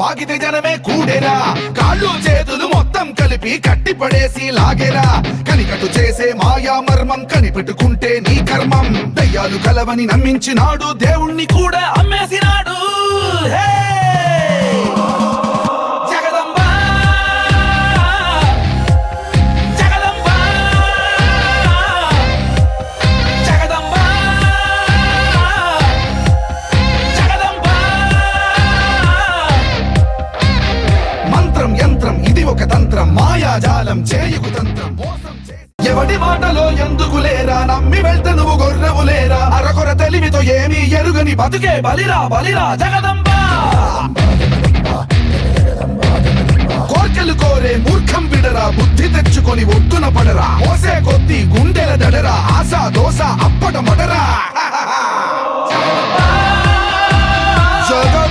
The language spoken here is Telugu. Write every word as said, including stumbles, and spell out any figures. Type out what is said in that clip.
వాగితే జనమే కూడేరా కాళ్ళు చేతులు మొత్తం కలిపి కట్టి పడేసి లాగేరా కనికట్టు చేసే మాయా మర్మం కనిపెట్టుకుంటే నీ కర్మం దయ్యాలు కలవని నమ్మించినాడు దేవుణ్ణి కూడా అమ్మేసినాడు మాయాజాలం చేయుకు తంత్రం ఎవడి మాటలో ఎందుకు లేరా నమ్మి వెళ్తే నువ్వు గొర్రెవు లేరా అరకొర తెలివితో ఏమీ ఎరుగని బతుకే బలిరా బలిరా జగదంబ కోర్కెలు కోరే మూర్ఖం విడరా బుద్ధి తెచ్చుకొని ఒడ్డున పడరా మోసే కొద్ది గుండెల దడరా ఆశ దోశ అప్పట మడరా జగ